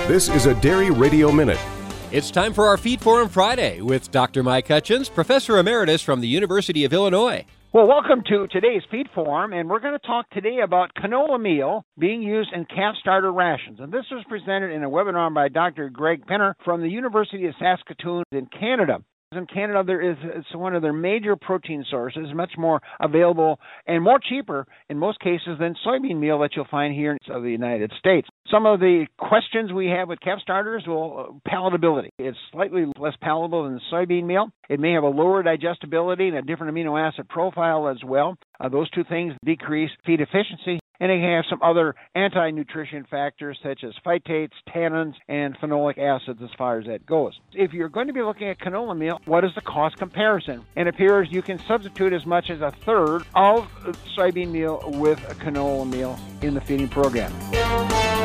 This is a Dairy Radio Minute. It's time for our Feed Forum Friday with Dr. Mike Hutchins, Professor Emeritus from the University of Illinois. Well, welcome to today's Feed Forum, and we're going to talk today about canola meal being used in calf starter rations. And this was presented in a webinar by Dr. Greg Penner from the University of Saskatoon in Canada. In Canada, it's one of their major protein sources, much more available and more cheaper in most cases than soybean meal that you'll find here in the United States. Some of the questions we have with calf starters palatability. It's slightly less palatable than soybean meal. It may have a lower digestibility and a different amino acid profile as well. Those two things decrease feed efficiency. And it can have some other anti-nutrition factors such as phytates, tannins, and phenolic acids as far as that goes. If you're going to be looking at canola meal, what is the cost comparison? And it appears you can substitute as much as a third of soybean meal with canola meal in the feeding program.